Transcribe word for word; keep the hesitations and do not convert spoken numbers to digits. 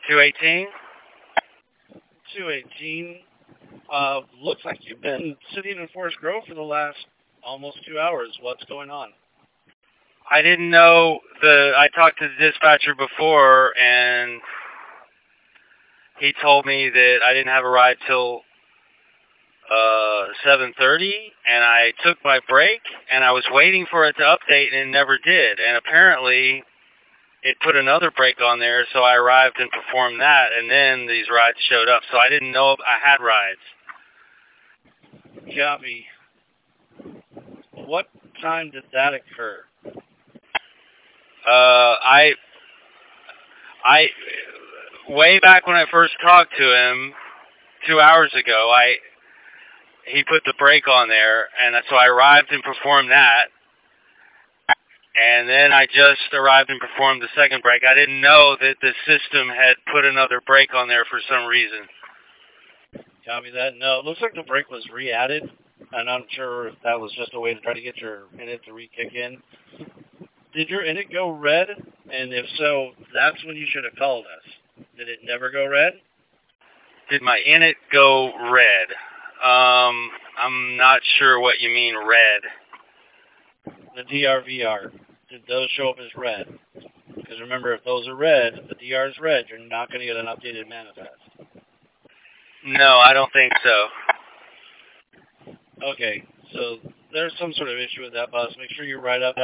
two eighteen? two eighteen. Uh, looks like you've been sitting in Forest Grove for the last almost two hours. What's going on? I didn't know the. I talked to the dispatcher before, and he told me that I didn't have a ride till uh seven thirty, and I took my break, and I was waiting for it to update, and it never did. And apparently, it put another break on there, so I arrived and performed that, and then these rides showed up. So I didn't know I had rides. Copy. What time did that occur? Uh, I, I, way back when I first talked to him, two hours ago, I, he put the brake on there, and so I arrived and performed that, and then I just arrived and performed the second brake. I didn't know that the system had put another brake on there for some reason. Copy that. No, it looks like the brake was re-added, and I'm sure if that was just a way to try to get your init to re-kick in. Did your init go red? And if so, that's when you should have called us. Did it never go red? Did my init go red? Um, I'm not sure what you mean red. The D R V R. Did those show up as red? Because remember, if those are red, if the D R is red, you're not going to get an updated manifest. No, I don't think so. Okay, so there's some sort of issue with that bus. Make sure you write up